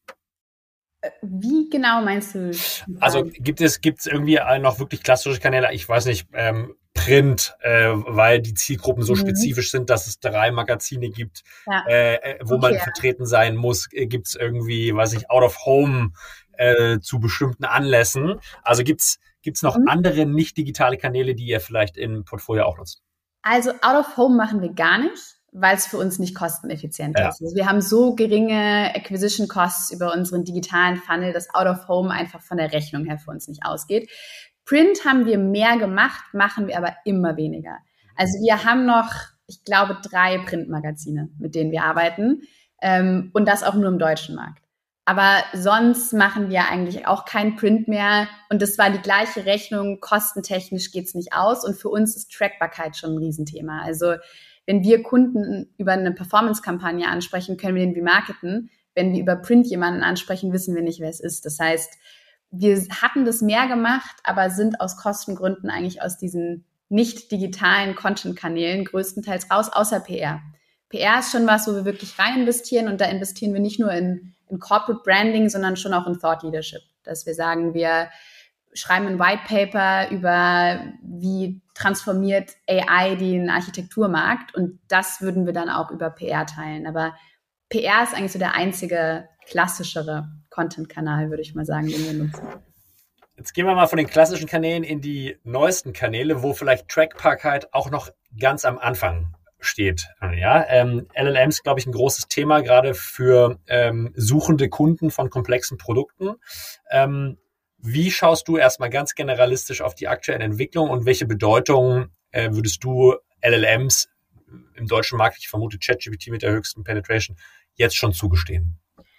Wie genau meinst du? Also gibt es gibt es irgendwie noch wirklich klassische Kanäle, ich weiß nicht, ähm, Print, äh, weil die Zielgruppen so mhm. spezifisch sind, dass es drei Magazine gibt, ja. äh, wo okay. man vertreten sein muss. Äh, gibt es irgendwie, weiß ich, Out of Home äh, zu bestimmten Anlässen. Also gibt's gibt's noch mhm. andere nicht digitale Kanäle, die ihr vielleicht im Portfolio auch nutzt? Also Out of Home machen wir gar nicht, weil es für uns nicht kosteneffizient ja. ist. Also wir haben so geringe Acquisition Costs über unseren digitalen Funnel, dass Out of Home einfach von der Rechnung her für uns nicht ausgeht. Print haben wir mehr gemacht, machen wir aber immer weniger. Also wir haben noch, ich glaube, drei Printmagazine, mit denen wir arbeiten ähm, und das auch nur im deutschen Markt. Aber sonst machen wir eigentlich auch kein Print mehr und das war die gleiche Rechnung, kostentechnisch geht's nicht aus und für uns ist Trackbarkeit schon ein Riesenthema. Also wenn wir Kunden über eine Performance-Kampagne ansprechen, können wir den remarketen. Wenn wir über Print jemanden ansprechen, wissen wir nicht, wer es ist. Das heißt, wir hatten das mehr gemacht, aber sind aus Kostengründen eigentlich aus diesen nicht digitalen Content-Kanälen größtenteils raus, außer P R. P R ist schon was, wo wir wirklich rein investieren und da investieren wir nicht nur in, in Corporate Branding, sondern schon auch in Thought Leadership. Dass wir sagen, wir schreiben ein White Paper über, wie transformiert A I den Architekturmarkt und das würden wir dann auch über P R teilen. Aber P R ist eigentlich so der einzige klassischere Content-Kanal, würde ich mal sagen, den wir nutzen. Jetzt gehen wir mal von den klassischen Kanälen in die neuesten Kanäle, wo vielleicht Trackbarkeit auch noch ganz am Anfang steht. Ja, ähm, L L Ms, glaube ich, ein großes Thema, gerade für ähm, suchende Kunden von komplexen Produkten. Ähm, wie schaust du erstmal ganz generalistisch auf die aktuelle Entwicklung und welche Bedeutung äh, würdest du L L Ms im deutschen Markt, ich vermute ChatGPT mit der höchsten Penetration, jetzt schon zugestehen?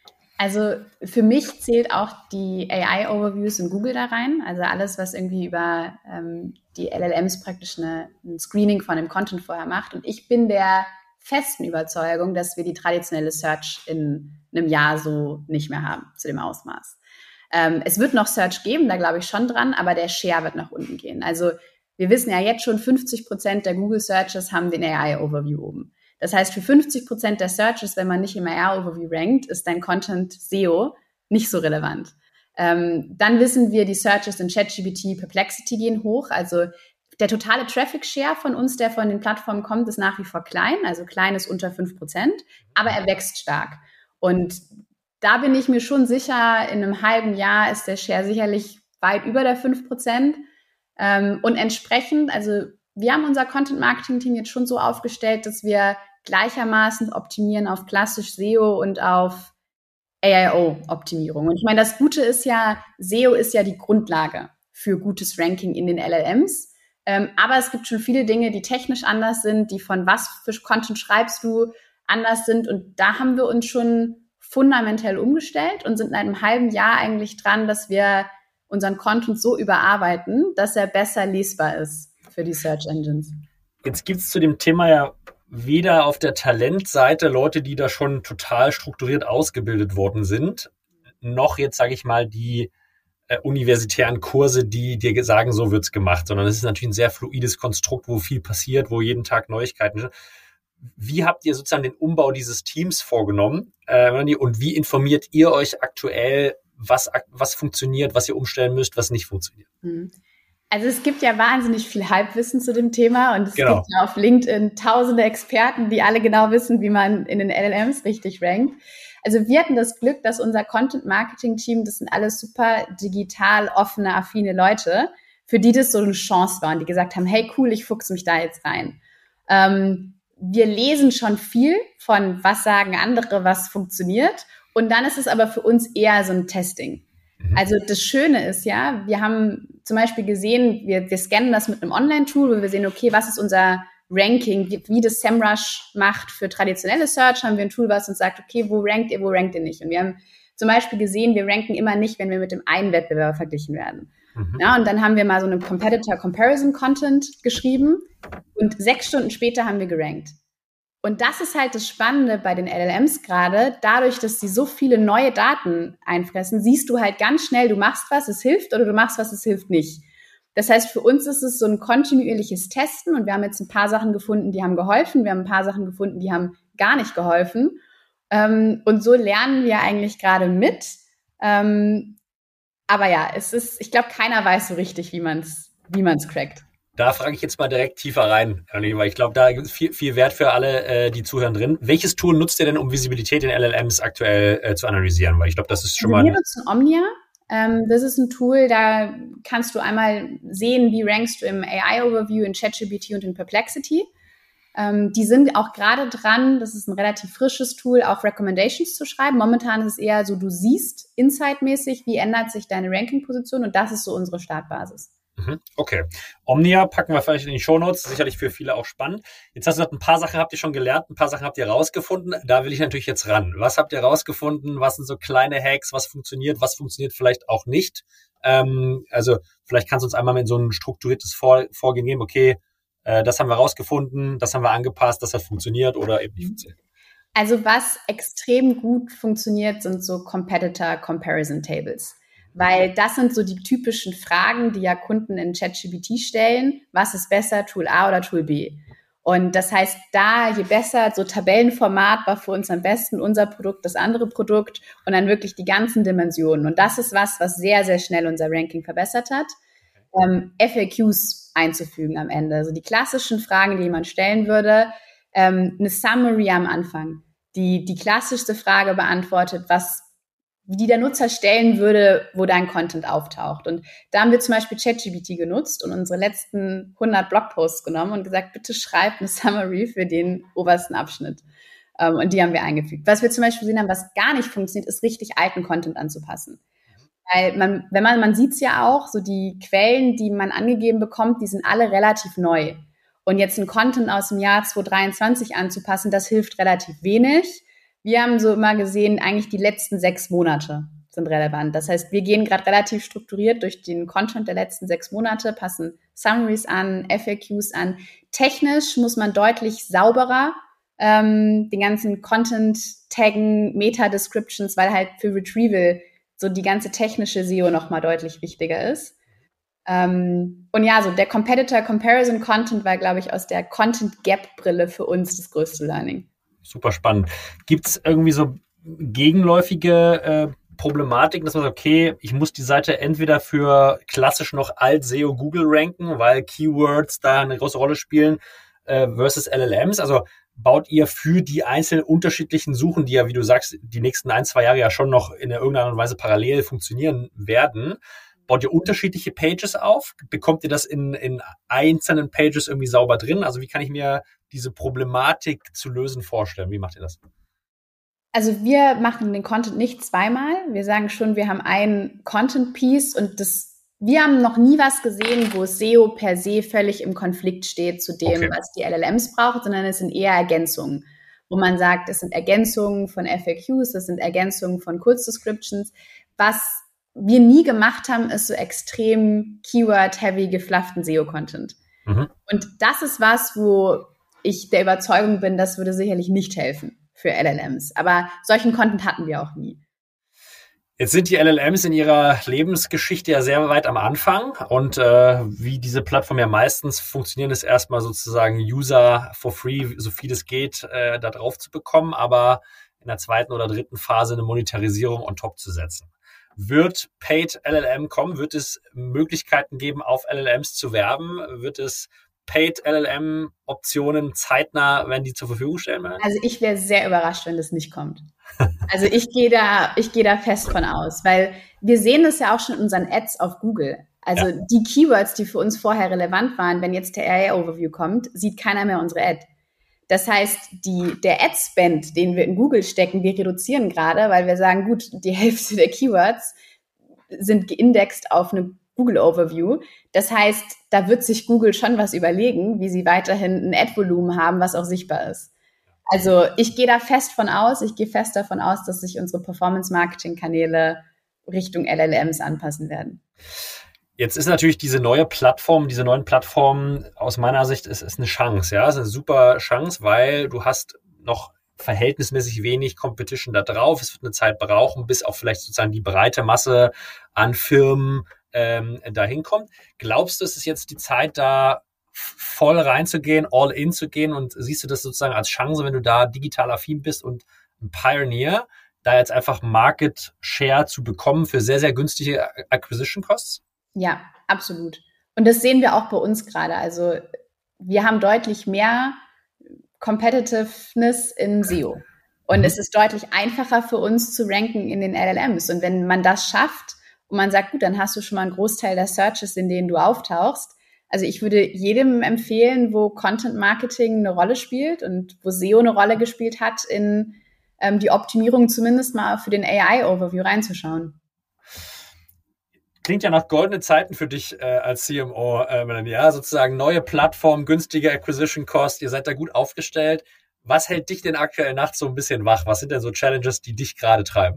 Also für mich zählt auch die A I-Overviews in Google da rein. Also alles, was irgendwie über ähm, die L L Ms praktisch eine, ein Screening von dem Content vorher macht. Und ich bin der festen Überzeugung, dass wir die traditionelle Search in einem Jahr so nicht mehr haben, zu dem Ausmaß. Ähm, es wird noch Search geben, da glaube ich schon dran, aber der Share wird nach unten gehen. Also wir wissen ja jetzt schon, fünfzig Prozent der Google Searches haben den A I-Overview oben. Das heißt, für fünfzig Prozent der Searches, wenn man nicht im A I-Overview rankt, ist dein Content S E O nicht so relevant. Ähm, dann wissen wir, die Searches in ChatGPT, Perplexity gehen hoch. Also der totale Traffic-Share von uns, der von den Plattformen kommt, ist nach wie vor klein. Also klein ist unter fünf Prozent, aber er wächst stark. Und da bin ich mir schon sicher, in einem halben Jahr ist der Share sicherlich weit über der fünf Prozent. Ähm, und entsprechend, also wir haben unser Content-Marketing-Team jetzt schon so aufgestellt, dass wir gleichermaßen optimieren auf klassisch S E O und auf A I O-Optimierung. Und ich meine, das Gute ist ja, S E O ist ja die Grundlage für gutes Ranking in den L L Ms. Ähm, aber es gibt schon viele Dinge, die technisch anders sind, die von was für Content schreibst du anders sind. Und da haben wir uns schon fundamentell umgestellt und sind in einem halben Jahr eigentlich dran, dass wir unseren Content so überarbeiten, dass er besser lesbar ist für die Search Engines. Jetzt gibt es zu dem Thema ja weder auf der Talentseite Leute, die da schon total strukturiert ausgebildet worden sind, noch jetzt, sage ich mal, die äh, universitären Kurse, die dir sagen, so wird's gemacht, sondern es ist natürlich ein sehr fluides Konstrukt, wo viel passiert, wo jeden Tag Neuigkeiten sind. Wie habt ihr sozusagen den Umbau dieses Teams vorgenommen äh, und wie informiert ihr euch aktuell, was, was funktioniert, was ihr umstellen müsst, was nicht funktioniert? Mhm. Also es gibt ja wahnsinnig viel Halbwissen zu dem Thema und es genau. gibt ja auf LinkedIn tausende Experten, die alle genau wissen, wie man in den L L Ms richtig rankt. Also wir hatten das Glück, dass unser Content-Marketing-Team, das sind alles super digital offene, affine Leute, für die das so eine Chance war und die gesagt haben, hey cool, ich fuchse mich da jetzt rein. Ähm, wir lesen schon viel von, was sagen andere, was funktioniert und dann ist es aber für uns eher so ein Testing. Also das Schöne ist ja, wir haben zum Beispiel gesehen, wir, wir scannen das mit einem Online-Tool, wo wir sehen, okay, was ist unser Ranking, wie, wie das SEMrush macht für traditionelle Search, haben wir ein Tool, was uns sagt, okay, wo rankt ihr, wo rankt ihr nicht? Und wir haben zum Beispiel gesehen, wir ranken immer nicht, wenn wir mit dem einen Wettbewerber verglichen werden. Mhm. Ja, und dann haben wir mal so einen Competitor Comparison Content geschrieben und sechs Stunden später haben wir gerankt. Und das ist halt das Spannende bei den L L Ms gerade. Dadurch, dass sie so viele neue Daten einfressen, siehst du halt ganz schnell, du machst was, es hilft oder du machst was, es hilft nicht. Das heißt, für uns ist es so ein kontinuierliches Testen und wir haben jetzt ein paar Sachen gefunden, die haben geholfen. Wir haben ein paar Sachen gefunden, die haben gar nicht geholfen. Und so lernen wir eigentlich gerade mit. Aber ja, es ist, ich glaube, keiner weiß so richtig, wie man es wie man's crackt. Da frage ich jetzt mal direkt tiefer rein, weil ich glaube, da gibt es viel, viel Wert für alle, äh, die zuhören drin. Welches Tool nutzt ihr denn, um Visibilität in L L Ms aktuell äh, zu analysieren? Weil ich glaube, das ist schon also mal... Wir nutzen Omnia. Ähm, das ist ein Tool, da kannst du einmal sehen, wie rankst du im A I-Overview, in ChatGPT und in Perplexity. Ähm, die sind auch gerade dran, das ist ein relativ frisches Tool, auch Recommendations zu schreiben. Momentan ist es eher so, du siehst insightmäßig, wie ändert sich deine Ranking-Position und das ist so unsere Startbasis. Okay. Omnia packen wir vielleicht in die Shownotes, sicherlich für viele auch spannend. Jetzt hast du gesagt, ein paar Sachen habt ihr schon gelernt, ein paar Sachen habt ihr rausgefunden. Da will ich natürlich jetzt ran. Was habt ihr rausgefunden? Was sind so kleine Hacks? Was funktioniert? Was funktioniert vielleicht auch nicht? Ähm, also vielleicht kannst du uns einmal mit so ein strukturiertes Vor- Vorgehen geben. Okay, äh, das haben wir rausgefunden, das haben wir angepasst, das hat funktioniert oder eben nicht funktioniert. Also was extrem gut funktioniert, sind so Competitor Comparison Tables. Weil das sind so die typischen Fragen, die ja Kunden in ChatGPT stellen. Was ist besser, Tool A oder Tool B? Und das heißt, da je besser, so Tabellenformat war für uns am besten, unser Produkt, das andere Produkt und dann wirklich die ganzen Dimensionen. Und das ist was, was sehr, sehr schnell unser Ranking verbessert hat. Ähm, F A Qs einzufügen am Ende. Also die klassischen Fragen, die jemand stellen würde, ähm, eine Summary am Anfang, die die klassischste Frage beantwortet, was die der Nutzer stellen würde, wo dein Content auftaucht. Und da haben wir zum Beispiel ChatGPT genutzt und unsere letzten hundert Blogposts genommen und gesagt, bitte schreib eine Summary für den obersten Abschnitt. Um, und die haben wir eingefügt. Was wir zum Beispiel gesehen haben, was gar nicht funktioniert, ist richtig alten Content anzupassen. Weil man, wenn man, man sieht es ja auch, so die Quellen, die man angegeben bekommt, die sind alle relativ neu. Und jetzt einen Content aus dem Jahr zwanzig dreiundzwanzig anzupassen, das hilft relativ wenig. Wir haben so immer gesehen, eigentlich die letzten sechs Monate sind relevant. Das heißt, wir gehen gerade relativ strukturiert durch den Content der letzten sechs Monate, passen Summaries an, F A Qs an. Technisch muss man deutlich sauberer ähm, den ganzen Content taggen, Meta-Descriptions, weil halt für Retrieval so die ganze technische S E O nochmal deutlich wichtiger ist. Ähm, und ja, so der Competitor-Comparison-Content war, glaube ich, aus der Content-Gap-Brille für uns das größte Learning. Super spannend. Gibt es irgendwie so gegenläufige äh, Problematiken, dass man sagt, okay, ich muss die Seite entweder für klassisch noch Alt-S E O Google ranken, weil Keywords da eine große Rolle spielen, äh, versus L L Ms? Also baut ihr für die einzelnen unterschiedlichen Suchen, die ja, wie du sagst, die nächsten ein, zwei Jahre ja schon noch in irgendeiner Art und Weise parallel funktionieren werden, baut ihr unterschiedliche Pages auf? Bekommt ihr das in, in einzelnen Pages irgendwie sauber drin? Also wie kann ich mir diese Problematik zu lösen vorstellen? Wie macht ihr das? Also wir machen den Content nicht zweimal. Wir sagen schon, wir haben ein Content-Piece und das wir haben noch nie was gesehen, wo S E O per se völlig im Konflikt steht zu dem, okay, was die L L Ms brauchen, sondern es sind eher Ergänzungen, wo man sagt, es sind Ergänzungen von F A Qs, es sind Ergänzungen von Kurzdescriptions. Was wir nie gemacht haben, ist so extrem Keyword-heavy geflufften S E O-Content. Mhm. Und das ist was, wo ich der Überzeugung bin, das würde sicherlich nicht helfen für L L Ms. Aber solchen Content hatten wir auch nie. Jetzt sind die L L Ms in ihrer Lebensgeschichte ja sehr weit am Anfang und äh, wie diese Plattformen ja meistens funktionieren, ist erstmal sozusagen User for free, so viel es geht, äh, da drauf zu bekommen, aber in der zweiten oder dritten Phase eine Monetarisierung on top zu setzen. Wird Paid L L M kommen? Wird es Möglichkeiten geben, auf L L Ms zu werben? Wird es Paid L L M-Optionen zeitnah, wenn die zur Verfügung stellen werden? Also ich wäre sehr überrascht, wenn das nicht kommt. Also ich gehe da, ich gehe da fest von aus, weil wir sehen das ja auch schon in unseren Ads auf Google. Also ja, die Keywords, die für uns vorher relevant waren, wenn jetzt der A I-Overview kommt, sieht keiner mehr unsere Ad. Das heißt, die, der Ad-Spend, den wir in Google stecken, wir reduzieren gerade, weil wir sagen, gut, die Hälfte der Keywords sind geindext auf eine Google-Overview. Das heißt, da wird sich Google schon was überlegen, wie sie weiterhin ein Ad-Volumen haben, was auch sichtbar ist. Also ich gehe da fest von aus, ich gehe fest davon aus, dass sich unsere Performance-Marketing-Kanäle Richtung L L Ms anpassen werden. Jetzt ist natürlich diese neue Plattform, diese neuen Plattformen aus meiner Sicht ist, ist eine Chance, ja, ist eine super Chance, weil du hast noch verhältnismäßig wenig Competition da drauf. Es wird eine Zeit brauchen, bis auch vielleicht sozusagen die breite Masse an Firmen ähm, dahin kommt. Glaubst du, es ist jetzt die Zeit, da voll reinzugehen, all in zu gehen und siehst du das sozusagen als Chance, wenn du da digital affin bist und ein Pioneer, da jetzt einfach Market Share zu bekommen für sehr, sehr günstige Acquisition Costs? Ja, absolut. Und das sehen wir auch bei uns gerade. Also wir haben deutlich mehr Competitiveness in S E O. Und mhm. es ist deutlich einfacher für uns zu ranken in den L L Ms. Und wenn man das schafft und man sagt, gut, dann hast du schon mal einen Großteil der Searches, in denen du auftauchst. Also ich würde jedem empfehlen, wo Content Marketing eine Rolle spielt und wo S E O eine Rolle gespielt hat, in ähm, die Optimierung zumindest mal für den A I-Overview reinzuschauen. Klingt ja nach goldenen Zeiten für dich äh, als C M O, äh, Melanie. Ja, sozusagen neue Plattform, günstige Acquisition Cost, ihr seid da gut aufgestellt. Was hält dich denn aktuell nachts so ein bisschen wach? Was sind denn so Challenges, die dich gerade treiben?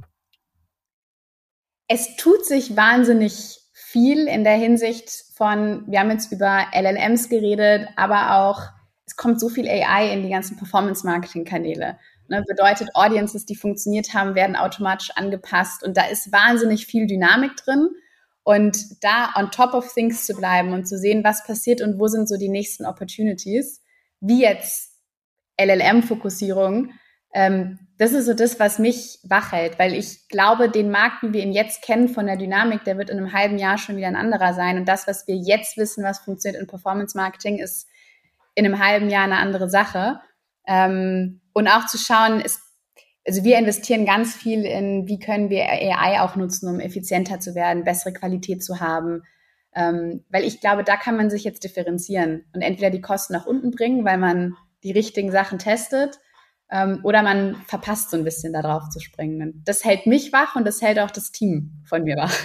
Es tut sich wahnsinnig viel in der Hinsicht von, wir haben jetzt über L L Ms geredet, aber auch, es kommt so viel A I in die ganzen Performance-Marketing-Kanäle. Ne, bedeutet, Audiences, die funktioniert haben, werden automatisch angepasst und da ist wahnsinnig viel Dynamik drin. Und da on top of things zu bleiben und zu sehen, was passiert und wo sind so die nächsten Opportunities, wie jetzt L L M-Fokussierung, ähm, das ist so das, was mich wach hält, weil ich glaube, den Markt, wie wir ihn jetzt kennen von der Dynamik, der wird in einem halben Jahr schon wieder ein anderer sein. Und das, was wir jetzt wissen, was funktioniert in Performance-Marketing, ist in einem halben Jahr eine andere Sache. Ähm, und auch zu schauen, ist, also wir investieren ganz viel in, wie können wir A I auch nutzen, um effizienter zu werden, bessere Qualität zu haben. Ähm, weil ich glaube, da kann man sich jetzt differenzieren und entweder die Kosten nach unten bringen, weil man die richtigen Sachen testet, ähm, oder man verpasst so ein bisschen da drauf zu springen. Und das hält mich wach und das hält auch das Team von mir wach.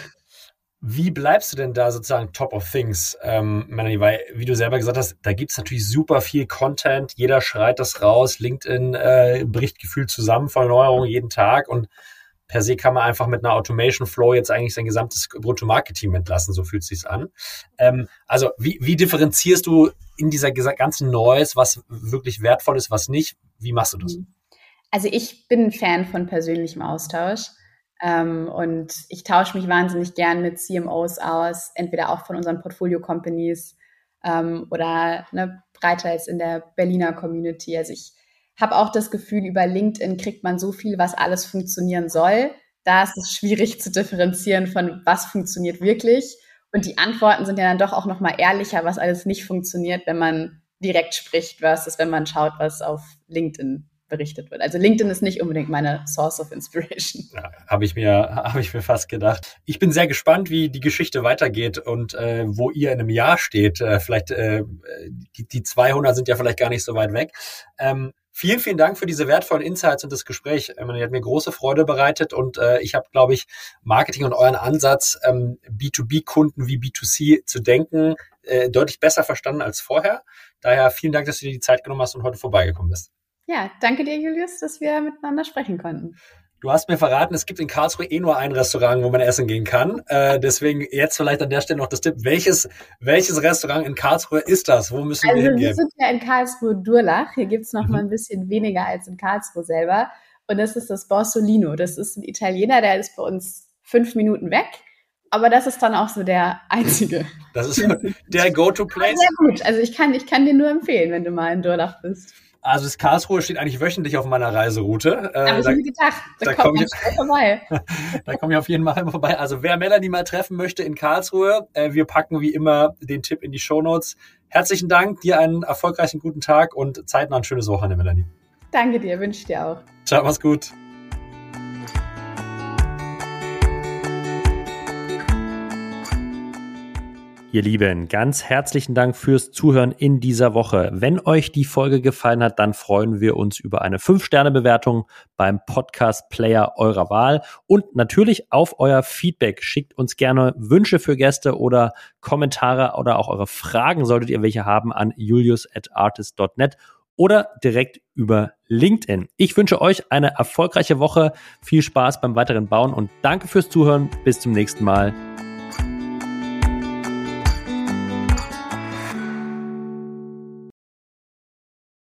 Wie bleibst du denn da sozusagen top of things, ähm, Melanie? Weil, wie du selber gesagt hast, da gibt's natürlich super viel Content. Jeder schreit das raus. LinkedIn äh, bricht gefühlt zusammen von Neuerungen jeden Tag. Und per se kann man einfach mit einer Automation Flow jetzt eigentlich sein gesamtes Brutto-Market-Team entlassen. So fühlt es sich an. Ähm, also, wie, wie differenzierst du in dieser ganzen Noise, was wirklich wertvoll ist, was nicht? Wie machst du das? Also, ich bin ein Fan von persönlichem Austausch. Um, und ich tausche mich wahnsinnig gern mit C M Os aus, entweder auch von unseren Portfolio-Companies um, oder ne, breiter als in der Berliner Community. Also ich habe auch das Gefühl, über LinkedIn kriegt man so viel, was alles funktionieren soll. Da ist es schwierig zu differenzieren von was funktioniert wirklich. Und die Antworten sind ja dann doch auch nochmal ehrlicher, was alles nicht funktioniert, wenn man direkt spricht, versus wenn man schaut, was auf LinkedIn berichtet wird. Also LinkedIn ist nicht unbedingt meine Source of Inspiration. Ja, habe ich mir, habe ich mir fast gedacht. Ich bin sehr gespannt, wie die Geschichte weitergeht und äh, wo ihr in einem Jahr steht. Äh, vielleicht äh, die, die zweihundert sind ja vielleicht gar nicht so weit weg. Ähm, vielen, vielen Dank für diese wertvollen Insights und das Gespräch. Ähm, die hat mir große Freude bereitet und äh, ich habe, glaube ich, Marketing und euren Ansatz, ähm, B zwei B-Kunden wie B zwei C zu denken, äh, deutlich besser verstanden als vorher. Daher vielen Dank, dass du dir die Zeit genommen hast und heute vorbeigekommen bist. Ja, danke dir, Julius, dass wir miteinander sprechen konnten. Du hast mir verraten, es gibt in Karlsruhe eh nur ein Restaurant, wo man essen gehen kann. Äh, deswegen jetzt vielleicht an der Stelle noch das Tipp. Welches, welches Restaurant in Karlsruhe ist das? Wo müssen also wir hingehen? Wir sind ja in Karlsruhe-Durlach. Hier gibt's noch mhm. mal ein bisschen weniger als in Karlsruhe selber. Und das ist das Borsolino. Das ist ein Italiener, der ist bei uns fünf Minuten weg. Aber das ist dann auch so der einzige. Das ist der Go-To-Place. Sehr gut. Also ich kann, ich kann dir nur empfehlen, wenn du mal in Durlach bist. Also das Karlsruhe steht eigentlich wöchentlich auf meiner Reiseroute. Äh, Habe ich da, mir gedacht, da, da komme ich vorbei. Da komme ich auf jeden Fall vorbei. Also wer Melanie mal treffen möchte in Karlsruhe, äh, wir packen wie immer den Tipp in die Shownotes. Herzlichen Dank, dir einen erfolgreichen guten Tag und zeitnah ein schönes Wochenende, Melanie. Danke dir, wünsche ich dir auch. Ciao, mach's gut. Ihr Lieben, ganz herzlichen Dank fürs Zuhören in dieser Woche. Wenn euch die Folge gefallen hat, dann freuen wir uns über eine fünf Sterne Bewertung beim Podcast-Player eurer Wahl und natürlich auf euer Feedback. Schickt uns gerne Wünsche für Gäste oder Kommentare oder auch eure Fragen, solltet ihr welche haben, an julius at artist dot net oder direkt über LinkedIn. Ich wünsche euch eine erfolgreiche Woche, viel Spaß beim weiteren Bauen und danke fürs Zuhören. Bis zum nächsten Mal.